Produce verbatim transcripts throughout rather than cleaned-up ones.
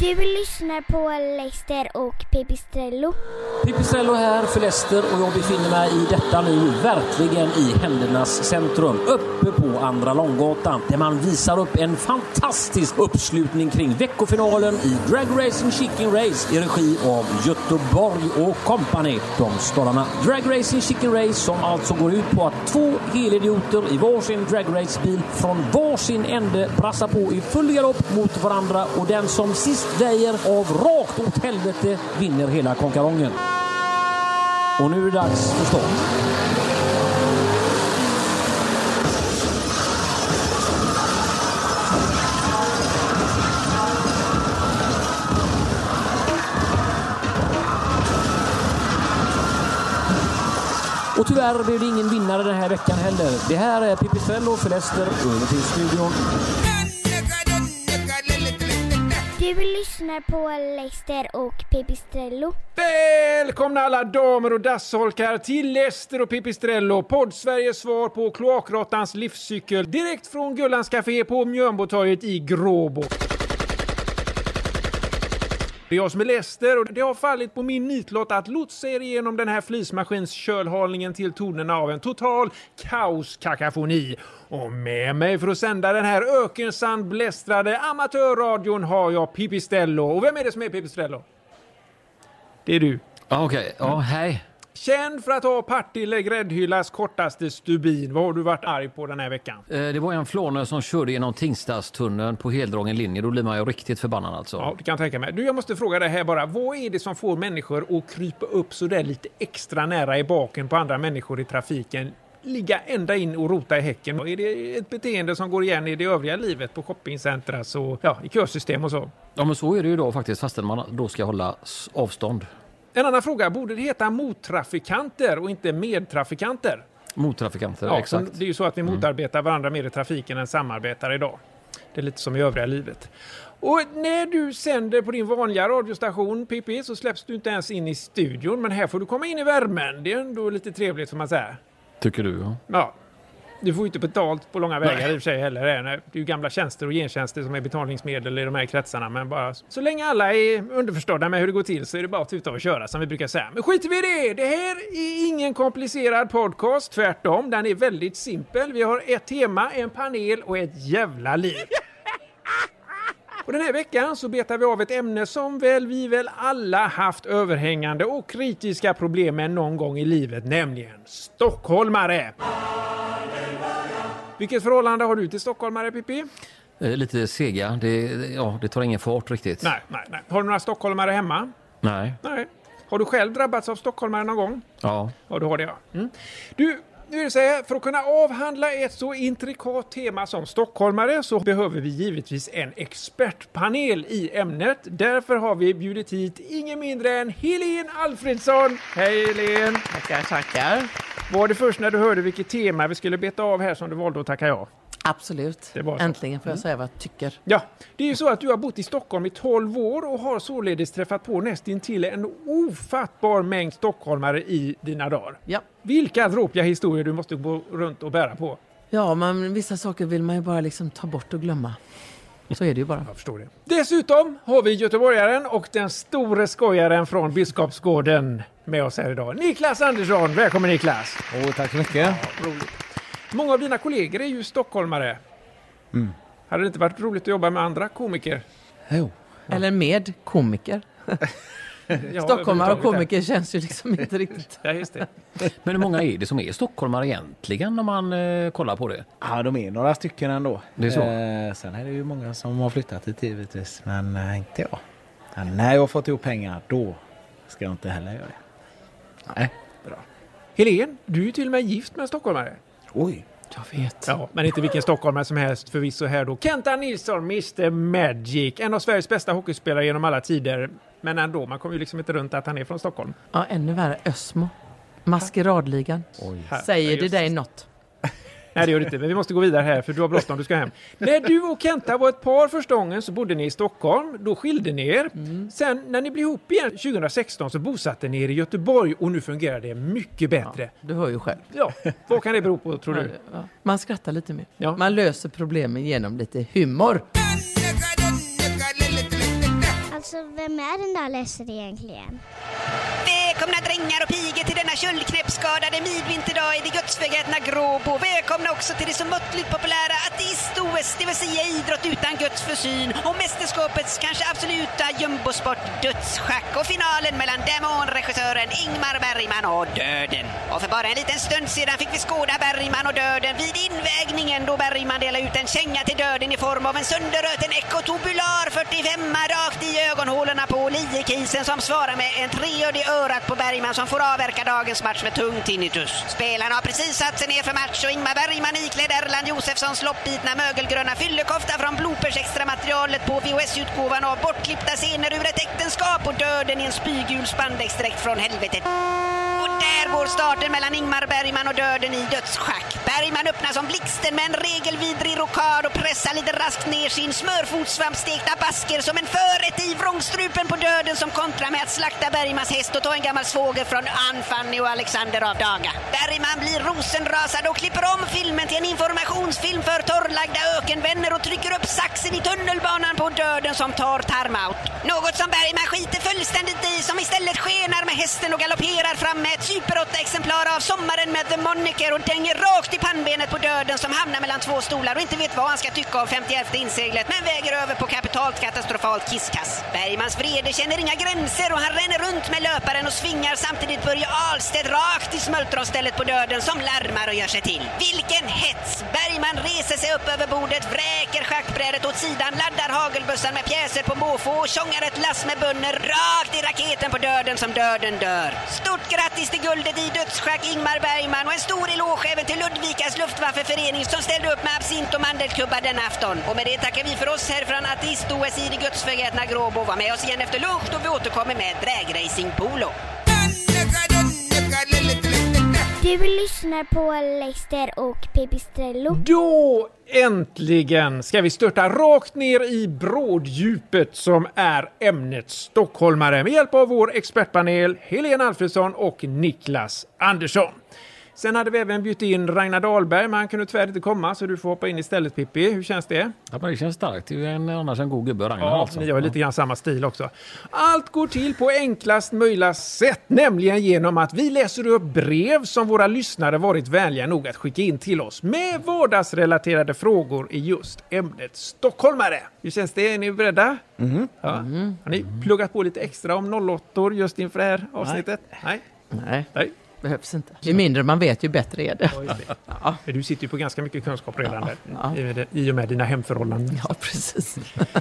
Du lyssnar på Leicester och Pipistrello. Pipistrello här för Leicester och jag befinner mig i detta nu verkligen i händernas centrum. Uppe på Andra Långgatan där man visar upp en fantastisk uppslutning kring veckofinalen i Drag Racing Chicken Race i regi av Göteborg och Company. De stollarna Drag Racing Chicken Race som alltså går ut på att två helidioter i varsin dragracebil från varsin ände brassar på i full galopp mot varandra och den som sist väjer av rakt åt helvete vinner hela konkarongen. Och nu är det dags för start. Och tyvärr blev det ingen vinnare den här veckan heller. Det här är Pipistrello för Leicester över till studion. Du lyssnar på Leicester och Pipistrello. Välkomna alla damer och dassholkar till Leicester och Pipistrello, podd Sveriges svar på kloakrottans livscykel, direkt från Gullans Café på Mjölnbotorget i Gråbo. Det är jag som är Leicester och det har fallit på min nitlott att lotsa er igenom den här flismaskins kölhalningen till tonerna av en total kaoskakafoni. Och med mig för att sända den här ökensandblästrade amatörradion har jag Pipistrello. Och vem är det som är Pipistrello? Det är du. Ja, okej. Okay. Ja, hej. Känd för att ha Partille gräddhyllas kortaste stubin. Vad har du varit arg på den här veckan? Eh, det var en flåne som körde genom Tingstadstunneln på heldragen linje. Då blir man ju riktigt förbannad alltså. Ja, det kan jag tänka mig. Du, jag måste fråga dig här bara. Vad är det som får människor att krypa upp så där lite extra nära i baken på andra människor i trafiken? Ligga ända in och rota i häcken. Är det ett beteende som går igen i det övriga livet på shoppingcentra och ja, i kösystem och så? Ja, men så är det ju då faktiskt, fastän man då ska hålla avstånd. En annan fråga, borde det heta mottrafikanter och inte medtrafikanter? Mottrafikanter, ja, exakt. Det är ju så att vi motarbetar varandra mer i trafiken än samarbetar idag. Det är lite som i övriga livet. Och när du sänder på din vanliga radiostation, Pippi, så släpps du inte ens in i studion. Men här får du komma in i värmen. Det är ändå lite trevligt, får man säga. Tycker du, ja. Ja. Du får ju inte betalt på långa vägar. Nej. I och för sig heller. Det är ju gamla tjänster och gentjänster som är betalningsmedel i de här kretsarna. Men bara så länge alla är underförstådda med hur det går till så är det bara att tuta och köra, som vi brukar säga. Men skiter vi i det! Det här är ingen komplicerad podcast. Tvärtom, den är väldigt simpel. Vi har ett tema, en panel och ett jävla liv. Och den här veckan så betar vi av ett ämne som väl vi väl alla haft överhängande och kritiska problem med någon gång i livet, nämligen stockholmare. Vilket förhållande har du till stockholmare, Pippi? Lite sega. Det, ja, det tar ingen fart riktigt. Nej, nej, nej. Har du några stockholmare hemma? Nej. Nej. Har du själv drabbats av stockholmare någon gång? Ja. Ja, du har det, ja. Mm. Du, nu är det så här, för att kunna avhandla ett så intrikat tema som stockholmare så behöver vi givetvis en expertpanel i ämnet. Därför har vi bjudit hit ingen mindre än Helene Alfredsson. Hej Helene! Tackar, tackar. Var det först när du hörde vilket tema vi skulle beta av här som du valde att tacka ja? Absolut. Äntligen får jag säga vad jag tycker. Ja, det är ju så att du har bott i Stockholm i tolv år och har således träffat på nästintill en ofattbar mängd stockholmare i dina dagar. Ja. Vilka dråpliga historier du måste gå runt och bära på. Ja, men vissa saker vill man ju bara liksom ta bort och glömma. Så är det ju bara. Jag förstår det. Dessutom har vi göteborgaren och den store skojaren från Biskopsgården med oss här idag. Niklas Andersson, välkommen Niklas. Åh, tack så mycket. Ja, roligt. Många av dina kollegor är ju stockholmare. Mm. Hade det inte varit roligt att jobba med andra komiker? Jo. Ja. Eller med komiker. Ja, stockholmare och komiker känns ju liksom inte riktigt. Ja, just det. Men hur många är det som är stockholmare egentligen om man eh, kollar på det? Ja, de är några stycken ändå. Det är så. Eh, sen är det ju många som har flyttat hit givetvis, men eh, inte jag. Men när jag har fått ihop pengar, då ska jag inte heller göra det. Nej. Bra. Helene, du är ju till och med gift med en stockholmare. Oj. Jag vet. Ja, men inte vilken stockholmare som helst förvisso här då. Kenta Nilsson, mister Magic. En av Sveriges bästa hockeyspelare genom alla tider. Men ändå, man kommer ju liksom inte runt att han är från Stockholm. Ja, ännu värre. Ösmo. Maskeradligan. Oj. Säger det dig något? Nej, det gör det inte. Men vi måste gå vidare här för du har bråttom, du ska hem. När du och Kenta var ett par första gången så bodde ni i Stockholm. Då skilde ni er. Mm. Sen när ni blev ihop igen tjugohundrasexton så bosatte ni er i Göteborg och nu fungerar det mycket bättre. Ja, du hör ju själv. Ja, vad kan det bero på tror du? Ja, man skrattar lite mer. Ja. Man löser problemen genom lite humor. Alltså, vem är den där ledsen egentligen? Välkomna drängar och pigor till denna köldknäppskadade midvinterdag i det gudsförgätna Gråbo. Välkomna också till det så måttligt populära ateist-O S, det vill säga idrott utan Guds försyn. Och mästerskapets kanske absoluta jumbosport dödsschack. Och finalen mellan demonregissören Ingmar Bergman och döden. Och för bara en liten stund sedan fick vi skåda Bergman och döden vid invägningen då Bergman delade ut en känga till döden i form av en sönderröten ekotobular fyrtiofem rakt i ögonhålorna på liekisen som svarar med en treöd i örat på Bergman som får avverka dagens match med tung tinnitus. Spelarna har precis satt sig ner för match och Ingmar Bergman iklädd Erland Josefssons loppbitna mögelgröna fyllekofta från bloopers extra materialet på V H S-utgåvan av bortklippta scener ur ett äktenskap och döden i en spygul spandexdräkt från helvetet. Och där går starten mellan Ingmar Bergman och döden i dödsschack. Bergman öppnar som blixten med en regelvidrig rokad och pressar lite raskt ner sin smörfotsvampstekta basker som en förrätt i vrångstrupen på döden som kontrar med att slakta Bergmans häst och ta en gammal svåger från Ann, Fanny och Alexander av Daga. Bergman blir rosenrasad och klipper om filmen till en informationsfilm för torrlagda ökenvänner och trycker upp saxen i tunnelbanan på döden som tar tarmout. Något som Bergman skiter fullständigt i, som istället skenar med hästen och galopperar fram med ett super åtta exemplar av Sommaren med The Moniker och dänger rakt i pannbenet på döden som hamnar mellan två stolar och inte vet vad han ska tycka om femtioelfte inseglet men väger över på kapitalt katastrofalt kisskass. Bergmans vrede känner inga gränser och han ränner runt med löparen och svingar samtidigt Börje Ahlstedt rakt i smultronstället på döden som larmar och gör sig till. Vilken hets! Bergman reser sig upp över bordet, vräker schackbrädet åt sidan, laddar hagelbössan med pjäser på måfå och tjongar ett lass med bönner rakt i raketen på döden som döden dör. Stort grattis till guldet i dödsschack Ingmar Bergman och en stor eloge även till Ludvikas luftwaffeförening som ställde upp med absint och mandelkubbar den afton. Och med det tackar vi för oss härifrån ateist-O S i det gudsförgätna Gråbo. Var med oss igen efter lunch och vi återkommer med dragracing-polo. Du lyssnar på Leicester och Pipistrello. Då äntligen ska vi störta rakt ner i bråddjupet som är ämnet stockholmare med hjälp av vår expertpanel Helene Alfredsson och Niklas Andersson. Sen hade vi även bjudit in Ragnar Dahlberg, men han kunde tyvärr inte komma så du får hoppa in istället Pippi. Hur känns det? Ja, men det känns starkt. Det är ju en, annars en god gubbe Ragnar. Ja, alltså. Ni har lite grann samma stil också. Allt går till på enklast möjliga sätt, nämligen genom att vi läser upp brev som våra lyssnare varit vänliga nog att skicka in till oss med vardagsrelaterade frågor i just ämnet stockholmare. Hur känns det? Är ni beredda? Mm. Ja. Mm. Har ni pluggat på lite extra om noll åtta just inför det här avsnittet? Nej. Nej. Nej. Behövs inte. Ju mindre man vet, ju bättre är det. Ja. Du sitter ju på ganska mycket kunskap redan ja. där, Ja. i, med, i och med dina hemförhållanden. Ja, precis.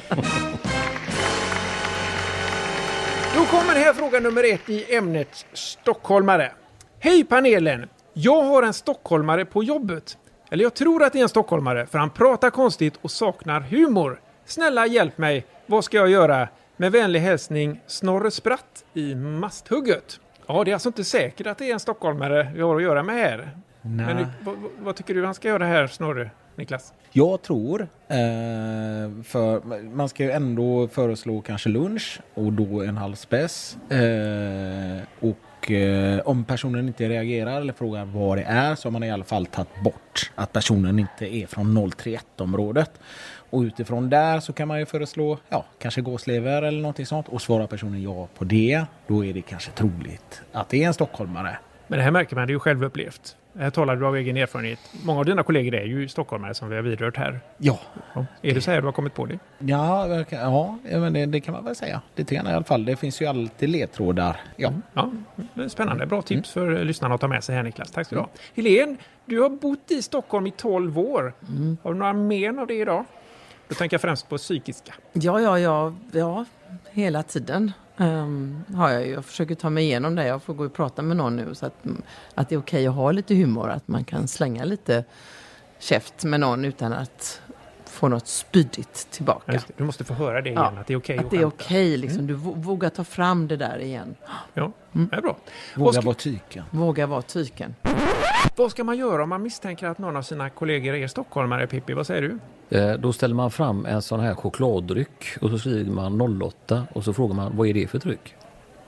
Då kommer här fråga nummer ett i ämnet stockholmare. Hej panelen! Jag har en stockholmare på jobbet. Eller jag tror att det är en stockholmare, för han pratar konstigt och saknar humor. Snälla hjälp mig, vad ska jag göra? Med vänlig hälsning Snorre Spratt i Masthugget. Ja, det är alltså inte säkert att det är en stockholmare vi har att göra med här. Nej. Men vad, vad tycker du han ska göra här, Snorre, Niklas? Jag tror, eh, för man ska ju ändå föreslå kanske lunch och då en halv spess. Eh, och eh, om personen inte reagerar eller frågar vad det är så har man i alla fall tagit bort att personen inte är från noll tre ett-området. Och utifrån där så kan man ju föreslå, ja, kanske gåslever eller någonting sånt. Och svarar personen ja på det, då är det kanske troligt att det är en stockholmare. Men det här märker man, det är ju självupplevt. Här talar du av egen erfarenhet. Många av dina kollegor är ju stockholmare som vi har vidrört här. Ja. Ja. Är det så här du har kommit på det? Ja, ja men det, det kan man väl säga. Lite grann i alla fall. Det finns ju alltid ledtrådar. Ja. Ja, spännande. Bra tips mm. för lyssnarna att ta med sig här, Niklas. Tack ska du ha. Mm. Helene, du har bott i Stockholm i tolv år. Mm. Har du några men av det idag? Då tänker jag främst på psykiska. Ja, ja, ja. ja hela tiden um, har jag ju. Jag försöker ta mig igenom det. Jag får gå och prata med någon nu så att, att det är okej att ha lite humor. Att man kan slänga lite käft med någon utan att få något spydigt tillbaka. Ja, du måste få höra det igen, ja, att det är okej att, att det är okej, liksom. Mm. Du vågar ta fram det där igen. Ja, mm. det är bra. Våga ska... vara tyken. Våga vara tyken. Vad ska man göra om man misstänker att någon av sina kollegor är stockholmare, Pippi? Vad säger du? Eh, då ställer man fram en sån här chokladdryck och så skriver man noll åtta och så frågar man, vad är det för dryck?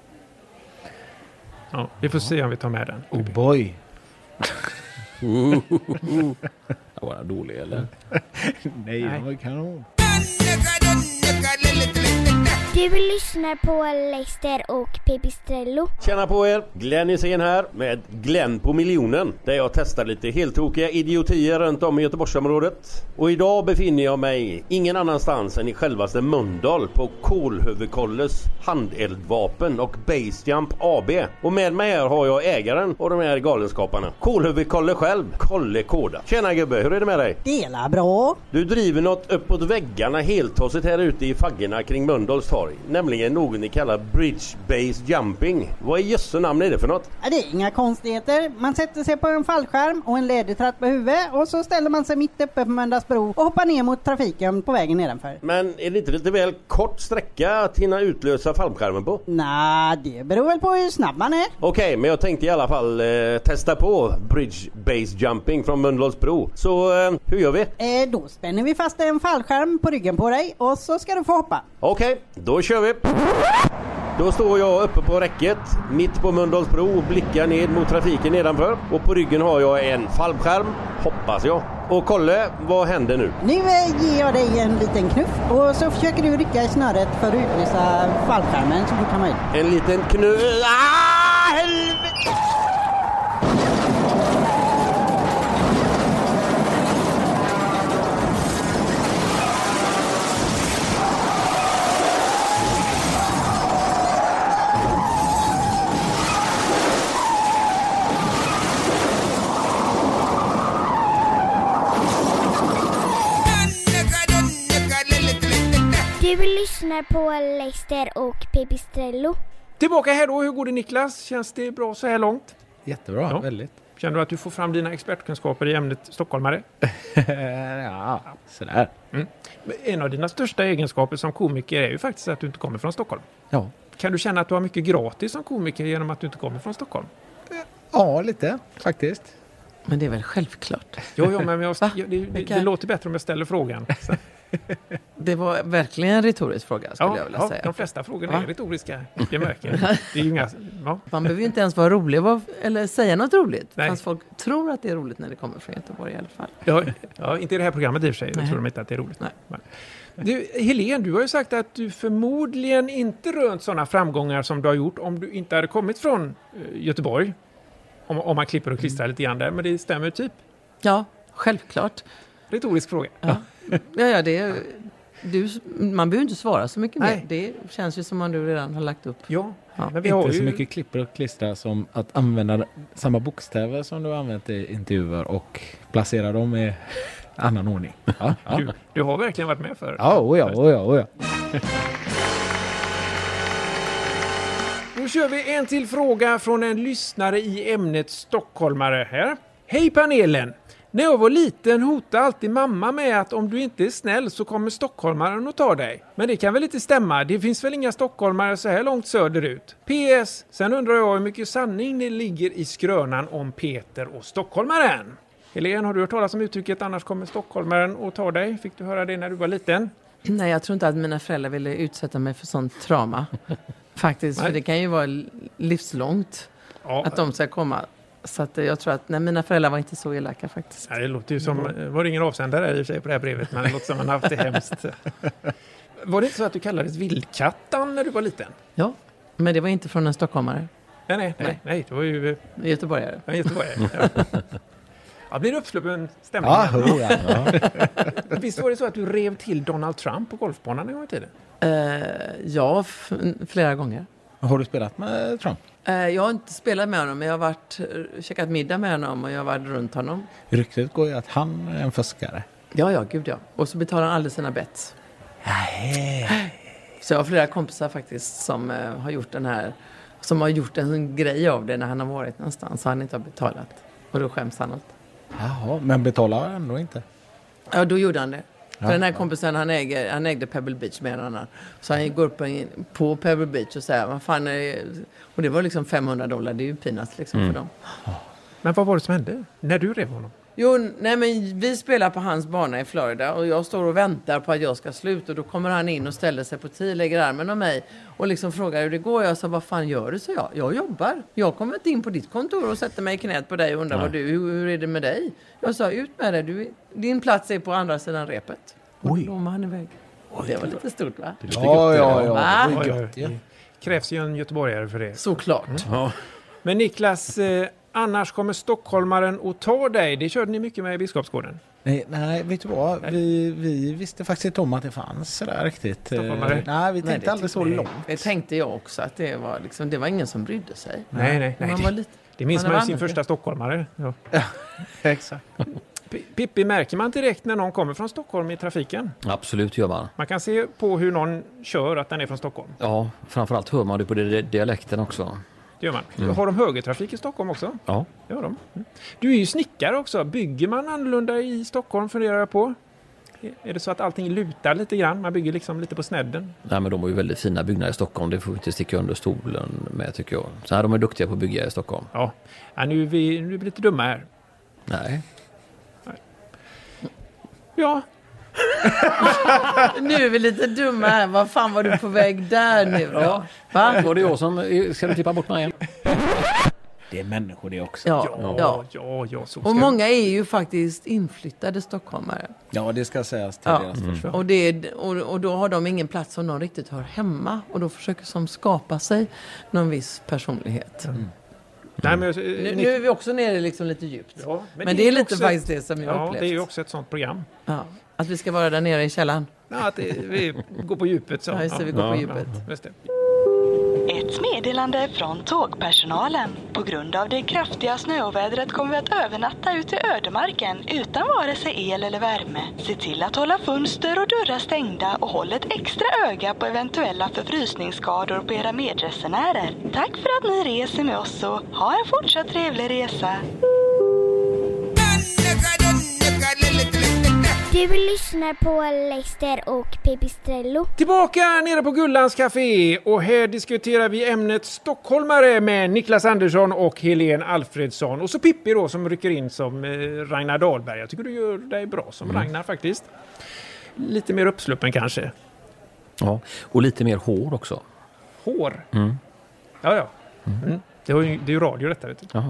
Ja, vi får se om vi tar med den. Oh boy! uh, uh, uh. Jag var dålig, eller? Nej, det var kanon. Du lyssnar på Leicester och Pipistrello. Tjena på er, Glenn Hysén här med Glenn på miljonen, där jag testar lite heltokiga idiotier runt om i Göteborgsområdet. Och idag befinner jag mig ingen annanstans än i självaste Mölndal på Kolhövekolles handeldvapen och Basejump A B. Och med mig här har jag ägaren av de här galenskaparna, Kolhövekolle själv, Kolle Kåda. Tjena gubbe, hur är det med dig? Dela bra. Du driver något uppåt väggarna heltossigt här ute i faggorna kring Mölndals torg, nämligen något ni kallar bridge base jumping. Vad i jösse namn är det för något? Det är inga konstigheter. Man sätter sig på en fallskärm och en lädertratt på huvudet och så ställer man sig mitt uppe på Mölndalsbro och hoppar ner mot trafiken på vägen nedanför. Men är det inte lite väl kort sträcka att hinna utlösa fallskärmen på? Nej, det beror väl på hur snabb man är. Okej, okay, men jag tänkte i alla fall eh, testa på bridge base jumping från Mölndalsbro. Så eh, hur gör vi? Eh, då spänner vi fast en fallskärm på ryggen på dig och så ska du få hoppa. Okej, okay, då kör vi. Då står jag uppe på räcket mitt på Mölndalsbro och blickar ner mot trafiken nedanför. Och på ryggen har jag en fallskärm, hoppas jag. Och Kolle, vad händer nu? Nu eh, ger jag dig en liten knuff och så försöker du rycka i snöret för att utlösa fallskärmen så fort som möjligt. En liten knuff... Ah, helvete! Du lyssnar på Leicester och Pipistrello. Tillbaka här då, hur går det Niklas? Känns det bra så här långt? Jättebra, Ja. väldigt. Känner du att du får fram dina expertkunskaper i ämnet stockholmare? Ja, sådär. Mm. En av dina största egenskaper som komiker är ju faktiskt att du inte kommer från Stockholm. Ja. Kan du känna att du har mycket gratis som komiker genom att du inte kommer från Stockholm? Ja, lite faktiskt. Men det är väl självklart. Jo, jo men jag, Va? det, det, det Vilka? låter bättre om jag ställer frågan. Så. Det var verkligen en retorisk fråga skulle Ja, jag vilja ja, säga. de flesta frågorna Va? är retoriska. Jag märker. Det är ju inga, ja. Man behöver ju inte ens vara rolig var- eller säga något roligt. Nej. Fast folk tror att det är roligt när det kommer från Göteborg i alla fall. Ja, ja, inte i det här programmet i och för sig. Då Nej. tror de inte att det är roligt. Nej. Men. Du, Helene, du har ju sagt att du förmodligen inte rönt sådana framgångar som du har gjort om du inte hade kommit från uh, Göteborg. Om, om man klipper och klistrar lite grann där. Men det stämmer typ. Ja, självklart. Retorisk fråga. Ja, ja, ja det är, du, man behöver inte svara så mycket Nej. mer. Det känns ju som om du redan har lagt upp. Ja, Ja, men vi har Inte ju... så mycket klipper och klistra som att använda samma bokstäver som du har använt i intervjuer och placera dem i annan ordning. Ja, ja. Du, du har verkligen varit med för. Ja, oh ja, oh ja, oh ja. Då kör vi en till fråga från en lyssnare i ämnet stockholmare här. Hej panelen! När jag var liten hotade alltid mamma med att om du inte är snäll så kommer stockholmaren att ta dig. Men det kan väl inte stämma? Det finns väl inga stockholmare så här långt söderut? P S. Sen undrar jag hur mycket sanning det ligger i skrönan om Peter och stockholmaren. Helene, har du hört talas om uttrycket annars kommer stockholmaren att ta dig? Fick du höra det när du var liten? Nej, jag tror inte att mina föräldrar ville utsätta mig för sånt trauma. Faktiskt, Nej. för det kan ju vara livslångt Ja, att de ska komma. Så att jag tror att nej, mina föräldrar var inte så elaka faktiskt. Nej, det låter ju som, var det ingen avsändare i och för sig på det här brevet, men det låter som man haft det hemskt. Var det inte så att du kallades vildkattan när du var liten? Ja, men det var inte från en stockholmare. Nej, nej, nej, nej det var ju En göteborgare. en göteborgare. Ja. Ja, blir det uppsluppen stämning? Ja, oh ja, ja. Visst var det så att du rev till Donald Trump på golfbanan en gång i tiden? Eh, ja, f- flera gånger. Har du spelat med Trump? Eh, jag har inte spelat med honom, men jag har varit, eh, käkat middag med honom och jag har varit runt honom. Ryktet går ju att han är en fuskare. Ja, ja, gud ja. Och så betalar han aldrig sina bets. Så jag har flera kompisar faktiskt som eh, har gjort den här, som har gjort en grej av det när han har varit någonstans så han inte har betalat. Och då skäms han allt. Jaha, men betalar ändå inte. Ja, då gjorde han det. För Ja, den här ja. kompisen, han, äger, han ägde Pebble Beach med en annan. Så han går upp på, på Pebble Beach och säger, vad fan är det? Och det var liksom femhundra dollar, det är ju peanuts liksom Mm. för dem. Men vad var det som hände när du rev honom? Jo, nej men vi spelar på hans bana i Florida och jag står och väntar på att jag ska sluta och då kommer han in och ställer sig på tio, lägger armen om mig och liksom frågar hur det går. Jag sa, vad fan gör du? Så jag, jag jobbar. Jag kommer inte in på ditt kontor och sätter mig i knät på dig och undrar vad du, hur, hur är det med dig? Jag sa, ut med dig, du, din plats är på andra sidan repet. Och Oj. då var han iväg. Det var lite stort, va? Ja, ja, ja. Det Va? var Oj, ju oj, gött, ja. det krävs ju en göteborgare för det. Såklart. Ja. Men Niklas, eh, annars kommer stockholmaren att ta dig. Det körde ni mycket med i Biskopsgården. Nej, nej, vet du vad? Vi, vi visste faktiskt inte om att det fanns sådär riktigt. Stockholmare? Eh, Nej, vi Nej, tänkte det aldrig så tyckte- långt. Det tänkte jag också, att det var, liksom, det var ingen som brydde sig. Nej, nej, nej. Man var lite, Det minns Man man är ju sin van- första stockholmare. Ja. Exakt. P- Pippi, märker man direkt när någon kommer från Stockholm i trafiken? Absolut gör man. Man kan se på hur någon kör att den är från Stockholm. Ja, framförallt hör man det på di- dialekten också. Det gör man. Har de högertrafik i Stockholm också? Ja. Det har de. Mm. Du är ju snickare också. Bygger man annorlunda i Stockholm, funderar jag på? Är det så att allting lutar lite grann? Man bygger liksom lite på snedden? Nej, men de har ju väldigt fina byggnader i Stockholm. Det får vi inte sticka under stolen med, tycker jag. Så här, de är duktiga på att bygga i Stockholm. Ja. Ja, nu, är vi, nu är vi lite dumma här. Nej. Ja, nu är vi lite dumma här. Vad fan var du på väg där nu då? Va? Var det jag som... Ska du klippa bort mig igen? Det är människor det också. Ja, ja, ja. ja, ja, så Och ska många är ju faktiskt inflyttade stockholmare. Ja, det ska sägas till Ja. deras försvar. Och, det, är- och, och då har de ingen plats som någon riktigt hör hemma. Och då försöker de skapa sig någon viss personlighet. Mm. Nej, men, Nu, nu är vi också nere liksom lite djupt. ja, Men, det är lite också faktiskt ett- det som jag har Ja, upplevt. det är ju också ett sånt program. Ja, att vi ska vara där nere i källaren. Ja, att det, vi går på djupet. Så. Ja, just det, vi går på djupet. Ja, just det. Ett meddelande från tågpersonalen. På grund av det kraftiga snöovädret kommer vi att övernatta ute i ödemarken utan vare sig el eller värme. Se till att hålla fönster och dörrar stängda och håll ett extra öga på eventuella förfrysningsskador på era medresenärer. Tack för att ni reser med oss och ha en fortsatt trevlig resa. Du lyssnar på Leicester och Pipistrello. Tillbaka nere på Gullans Café och här diskuterar vi ämnet stockholmare med Niklas Andersson och Helene Alfredsson. Och så Pippi då som rycker in som eh, Ragnar Dahlberg. Jag tycker du gör dig bra som Mm. Ragnar faktiskt. Lite mer uppsluppen kanske. Ja, och lite mer hår också. Hår. Mm. Ja, ja. Mm. Det, är ju, det är ju radio detta, vet du. Jaha.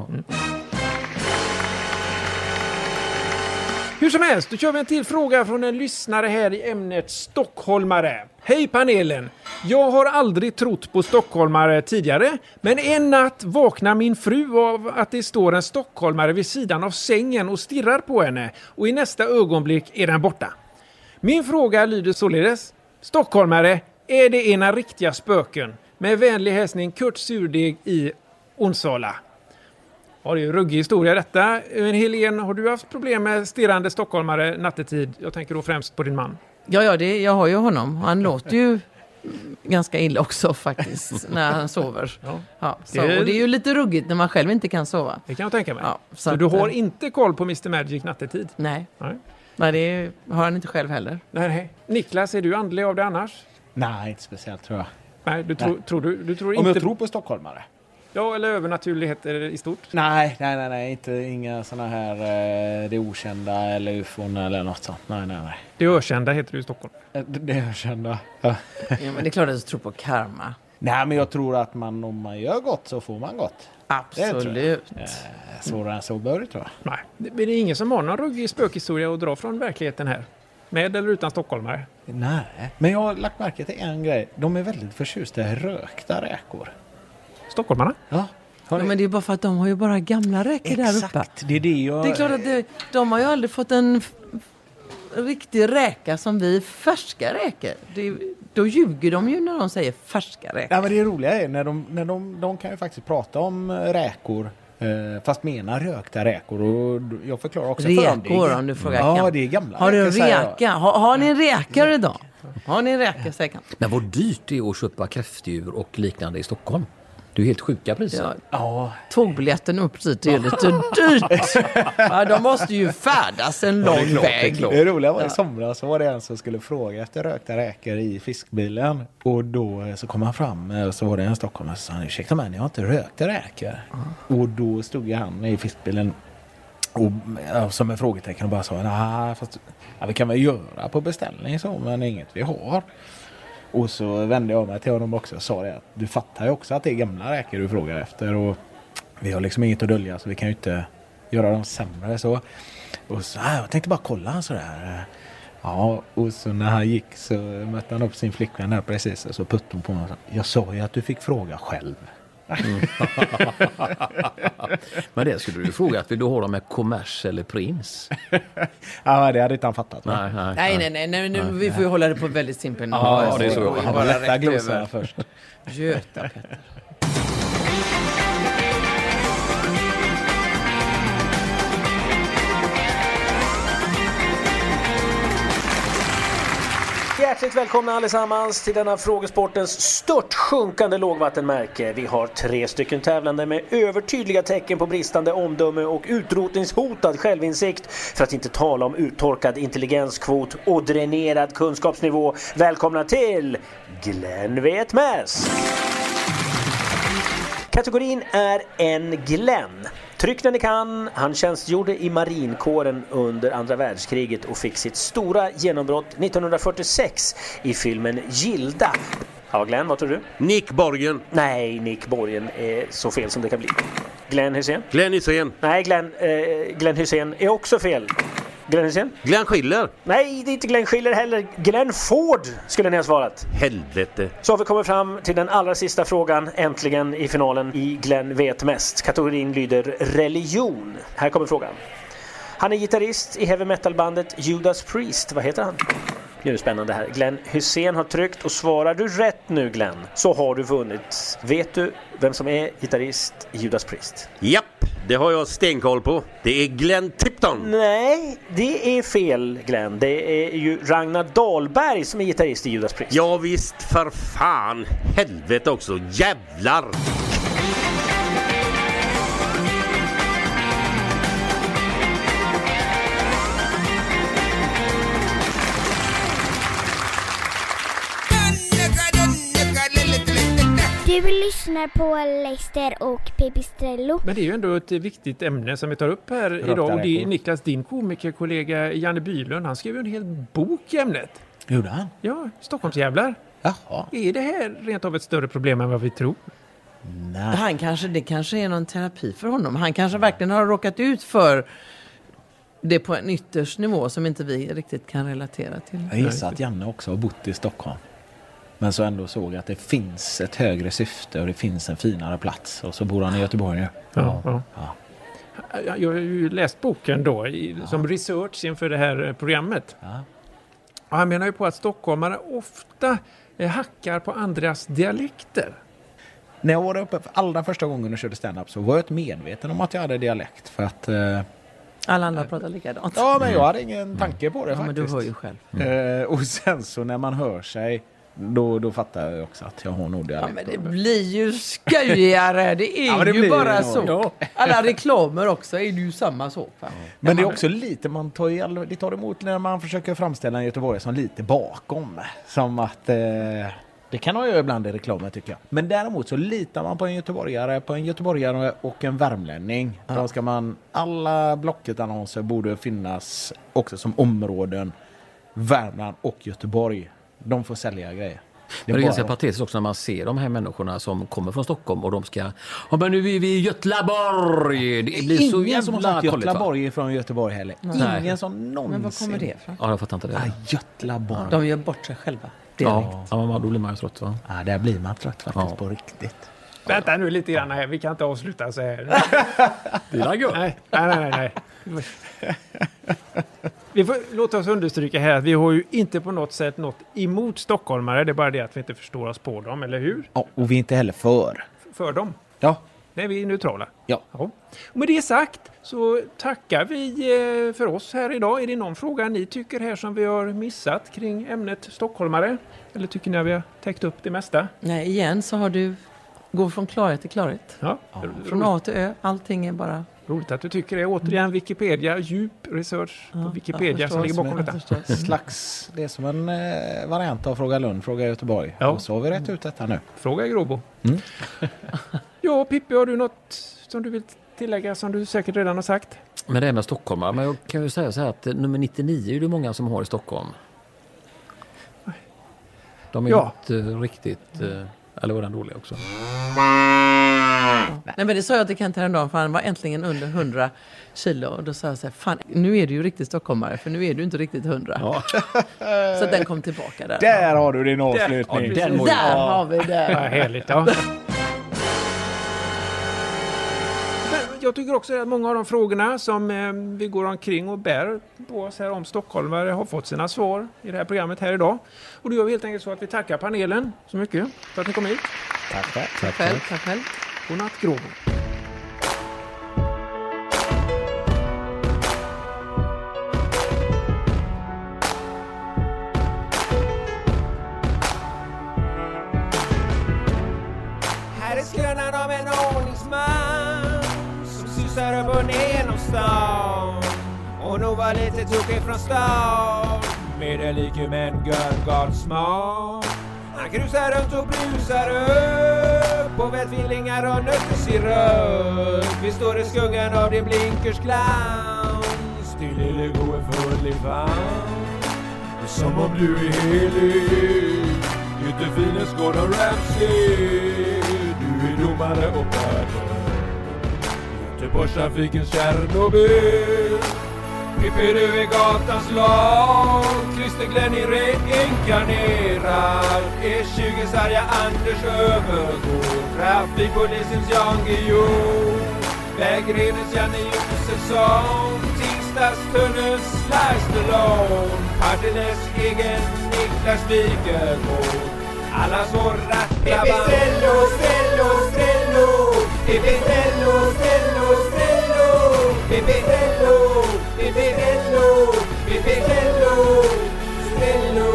Hur som helst, då kör vi en till fråga från en lyssnare här i ämnet stockholmare. Hej panelen! Jag har aldrig trott på stockholmare tidigare, men en natt vaknar min fru av att det står en stockholmare vid sidan av sängen och stirrar på henne och i nästa ögonblick är den borta. Min fråga lyder således: stockholmare, är det ena riktiga spöken? Med vänlig hälsning Kurt Surdeg i Onsala. Ja, det är ju ruggig historia detta. Men Helene, har du haft problem med stirrande stockholmare nattetid? Jag tänker då främst på din man. Ja, ja det, jag har ju honom. Han låter ju ganska illa också faktiskt när han sover. Ja. Ja, så, Det- och det är ju lite ruggigt när man själv inte kan sova. Det kan jag tänka mig. Ja, så så att, du har eh, inte koll på mister Magic nattetid? Nej, Nej. nej det har han inte själv heller. Nej, nej. Niklas, är du andlig av det annars? Nej, inte speciellt tror jag. Nej, du, tror, tror, du, du tror Om inte... jag tror på stockholmare? Ja, eller övernaturligheter i stort? Nej, nej, nej, nej. Inte, inga såna här eh, det okända eller ufon eller något sånt. Nej, nej, nej. Det ökända heter det i Stockholm. Eh, Det, det okända. Ja. Ja, men det är klart att jag tror på karma. Nej, men jag tror att man, om man gör gott så får man gott. Det tror Absolut. Eh, svårare än så bör det, tror jag. Nej, det, men det är ingen som har någon ruggig spökhistoria att dra från verkligheten här. Med eller utan stockholmare? Nej, men jag har lagt märke till en grej. De är väldigt förtjusta i rökta räkor. Stockholmarna? Ja. Har Ja, ni- men det är bara för att de har ju bara gamla räkor där uppe. Exakt, det är det jag... Det är klart att det, de har ju aldrig fått en f- riktig räka som vi, färska räkor. Det, då ljuger de ju när de säger färska räkor. Ja, men det roliga är när de, när de, de kan ju faktiskt prata om räkor eh, fast menar rökta räkor och jag förklarar också för dem. Det är- Rekor om du frågar Ja, Kam. det är gamla Har du en räkor, säger jag. reka? Har, har ni en räkare idag? Har ni en räka, säger Kam. Men vad dyrt det är att köpa kräftdjur och liknande i Stockholm. Det är ju helt sjuka priser. Ja, Ja, tågbiljetten upp dit är ju lite dyrt. Ja, de måste ju färdas en lång väg. det roliga var i somras så var det en som skulle fråga efter rökta räkor i fiskbilen och då eh, så kom han fram eh, så var det en stockholmare som sa ursäkta mig, ni har inte rökta räkor. Och då stod ju han i fiskbilen och ja, som en frågetecken och bara sa nej, fast ja, vi kan väl göra på beställning så men inget vi har. Och så vände jag mig till honom också och sa det att du fattar ju också att det är gamla räkor du frågar efter och vi har liksom inget att dölja så vi kan ju inte göra dem sämre så. Och så, ah, jag tänkte bara kolla sådär. Ja, och så när han gick så mötte han upp sin flickvän där precis och så puttade hon på honom. Jag sa ju att du fick fråga själv. Mm. Men det skulle du fråga att vill du ha dem med kommers eller prins? Ja, det hade inte han fattat. Nej, nej, Nej, nej, nej, nej, nu, nej. vi får ju hålla det på väldigt simpel nivå. Ja, det är så. Han var lätta glosarna först. Göta Petter. Hjärtligt välkomna allesammans till denna frågesportens störtsjunkande lågvattenmärke. Vi har tre stycken tävlande med övertydliga tecken på bristande omdöme och utrotningshotad självinsikt. För att inte tala om uttorkad intelligenskvot och dränerad kunskapsnivå. Välkomna till Glenn vet mest! Kategorin är en Glenn. Tryck när ni kan. Han tjänstgjorde i marinkåren under andra världskriget och fick sitt stora genombrott nittonhundrafyrtiosex i filmen Gilda. Ja, Glenn, vad tror du? Nick Borgen. Nej, Nick Borgen är så fel som det kan bli. Glenn Hysén? Glenn Hysén. Nej, Glenn, eh, Glenn Hysén är också fel. Glenn Hysén? Glenn Schiller. Nej, det är inte Glenn Schiller heller. Glenn Ford skulle ni ha svarat. Helvete. Så har vi kommit fram till den allra sista frågan, äntligen i finalen i Glenn vet mest. Kategorin lyder religion. Här kommer frågan. Han är gitarrist i heavy metal-bandet Judas Priest. Vad heter han? Nu är det spännande här. Glenn Hysén har tryckt och svarar du rätt nu, Glenn, så har du vunnit. Vet du vem som är gitarrist i Judas Priest? Japp, det har jag stenkoll på. Det är Glenn Tipton. Nej, det är fel, Glenn. Det är ju Ragnar Dahlberg som är gitarrist i Judas Priest. Ja visst, för fan. Helvete också, jävlar. Du lyssnar på Leicester och Pipistrello. Men det är ju ändå ett viktigt ämne som vi tar upp här Rökta idag. Och det är räkor. Niklas, din komikerkollega Janne Bylund. Han skrev ju en hel bok i ämnet. Gjorde han? Ja, Stockholmsjävlar. Jaha. Är det här rent av ett större problem än vad vi tror? Nej. Han kanske, det kanske är någon terapi för honom. Han kanske verkligen har råkat ut för det på en ytterst nivå som inte vi riktigt kan relatera till. Jag gissar att Janne också har bott i Stockholm. Men så ändå såg att det finns ett högre syfte och det finns en finare plats. Och så bor han i Göteborg nu. Ja, ja. Ja. Jag jag har ju läst boken då i, som research inför det här programmet. Ja. Och han menar ju på att stockholmare ofta eh, hackar på andras dialekter. När jag var där uppe för allra första gången och körde stand-up så var jag inte medveten om att jag hade dialekt. För att... Eh, Alla andra pratar likadant. ja, men jag hade ingen tanke på det Ja, men faktiskt. du hör ju själv. Eh, och sen så när man hör sig, då, då fattar jag också att jag har nog Ja, dialekt. men det blir ju skojigare. Det är Ja, men det ju blir bara det så. nog. Alla reklamer också är ju samma sak. Va? Men det är också lite, man tar, ju, all- det tar emot när man försöker framställa en Göteborg som lite bakom. Som att, eh, det kan man ju ibland i reklamen tycker jag. Men däremot så litar man på en göteborgare, på en göteborgare och en värmlänning. Ja. Då ska man, alla Blocket-annonser borde finnas också som områden, Värmland och Göteborg. De får sälja grejer. Det är ganska patetiskt också när man ser de här människorna som kommer från Stockholm och de ska, ja men nu är vi i Götlaborg. Det blir så Ingen som har sagt kolligt, va? Götlaborg är från Göteborg heller. Nej. Ingen som någonsin. Men vad kommer det ifrån? Ja, jag fattar inte det. Ah, Götlaborg. De gör bort sig själva. Ja, ja, men då blir man ju trött, va? Ja, där blir man trött faktiskt Ja. på riktigt. Vänta nu lite grann här. Vi kan inte avsluta så här. Det är gott. Nej, nej, nej, nej. Vi får låta oss understryka här att vi har ju inte på något sätt något emot stockholmare. Det är bara det att vi inte förstår oss på dem, eller hur? Ja, och vi är inte heller för. För dem. Ja. Nej, vi är neutrala. Ja. Ja. Och med det sagt så tackar vi eh, för oss här idag. Är det någon fråga ni tycker här som vi har missat kring ämnet stockholmare? Eller tycker ni att vi har täckt upp det mesta? Nej, igen så har du gå från klarhet till klarhet. Ja. Från A till Ö, allting är bara... Roligt att du tycker det. Återigen Wikipedia, djup research på Ja, Wikipedia jag som ligger förstår, bakom jag detta. förstår. Slags, det är som en eh, variant av Fråga Lund, Fråga Göteborg. Ja. Och så har vi rätt ut detta nu. Fråga i Gråbo. Mm. Ja, Pippi, har du något som du vill tillägga som du säkert redan har sagt? Men det är med stockholmare, men jag kan ju säga så här att nummer nittionio är det många som har i Stockholm. De är Ja. inte riktigt, eller var den dålig också? Nej, men det sa jag till Kent häromdagen, för han var äntligen under hundra kilo. Och då sa jag så här, fan, nu är du ju riktigt stockholmare, för nu är du inte riktigt hundra. Ja. Så den kom tillbaka där. Där har du din avslutning. Där, ja, där har vi det. Ja, härligt, ja. Jag tycker också att många av de frågorna som eh, vi går omkring och bär på oss här om stockholmare har fått sina svar i det här programmet här idag. Och då gör vi helt enkelt så att vi tackar panelen så mycket för att ni kom hit. Tack själv. Tack själv. Tack själv. Godnatt, Gråbo. Här är skrönan av en ordningsman som susar upp och ner genom stan. Och nog var lite tokig från stad, med det like med en görgal smak. Han krusar runt och brusar upp på vettvillingar och nöttesirap. Vi står i skuggan av din blinkers clown. Still eller gå en full i famn. Som om du är helig, Götefines Gordon Ramsay. Du är domare och värde, Göteborgstrafikens Tjernobyl. Pippi, du är gatans lag, Christer Glenn i reinkarnerad. E tjugo sarga Anders övergår, trafikpolisens Jan Guillou. Vägrenens Janne Josefsson, Tingstadstunnels Sly Stallone. Partilles egen Niklas Wikegård, allas våra grabbar. Pippi, Strello, Strello, Strello. Pippi, Strello, Strello, Strello. Pippi, Strello, Pippi, Strello, Pippi, Strello, Strello.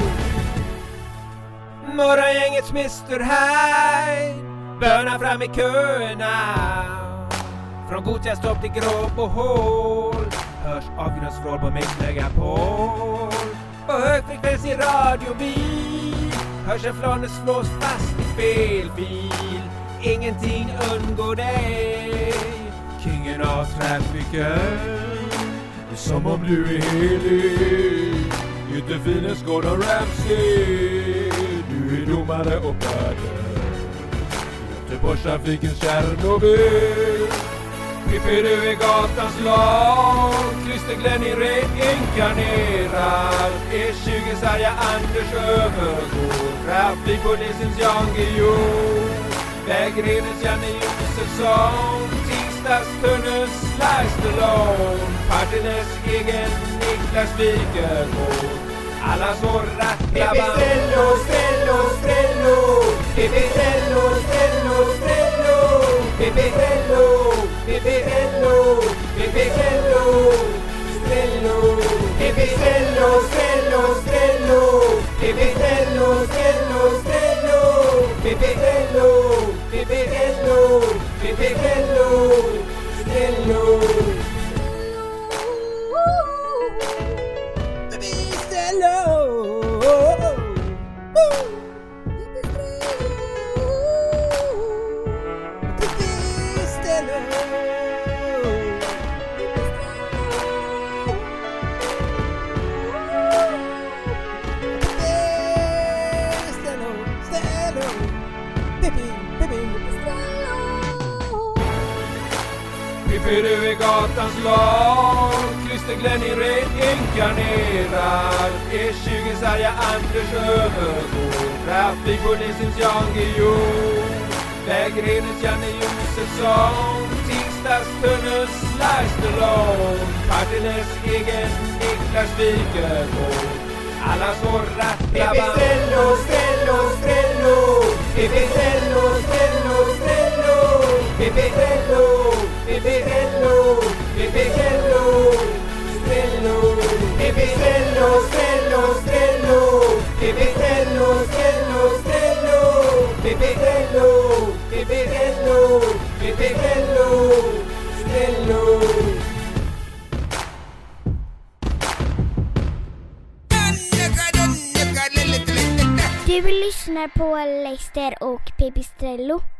Morgongängets mister Hyde bönar fram i köerna. Från Gothia-stopp till Gråbohål hörs avgrundsvrål på Mix Megapol. På högfrekvens i radiobil hörs en flanes slås fast i felfil. Ingenting undgår dig, kingen av trafiken. Som om du är helig, Götefines Gordon Ramsay. Du är domare och värde, Göteborgstrafikens Tjernobyl. Pippi, du är gatans lag, Christer Glenn i reinkarnerad. E tjugo sarga Anders övergår, trafikpolisens Jan Guillou. Vägrenens Janne Josefsson, Tingstadstunnels Sly Stallone. Partilles egen Niklas Wikegård, allas våra grabbar. Pippi, Strello, Strello, Strello. Pippi, Strello, Strello, Strello. Pippi, Strello, Pippi, Strello, Pippi, Strello, Strello. Pippi, Strello, Strello, Strello. Pippi, Strello, Strello, Strello. Pippi, Strello, Pippi, Strello, Pippi, Strello, Strello. Pippi, Strello. Pippi, du är gatans lag, Christer Glenn i reinkarnerad. E tjugo sarga Anders övergår, trafikpolisens Jan Guillou. Vägrenens Janne Josefsson, Tingstadstunnels Sly Stallone. Partilles egen Niklas Wikegård, allas våra grabbar. Pippi, Strello, Strello, Strello. Pippi, Strello, Strello, Strello. Pippi, Strello, Pippi, Strello, Pippi, Strello, Strello. Pippi, Strello, Strello, Strello. Pippi, Strello, Strello, Strello. Pippi, Strello, Pippi, Strello, Pippi, Strello, Strello. Du lyssnar på Leicester och Pipistrello.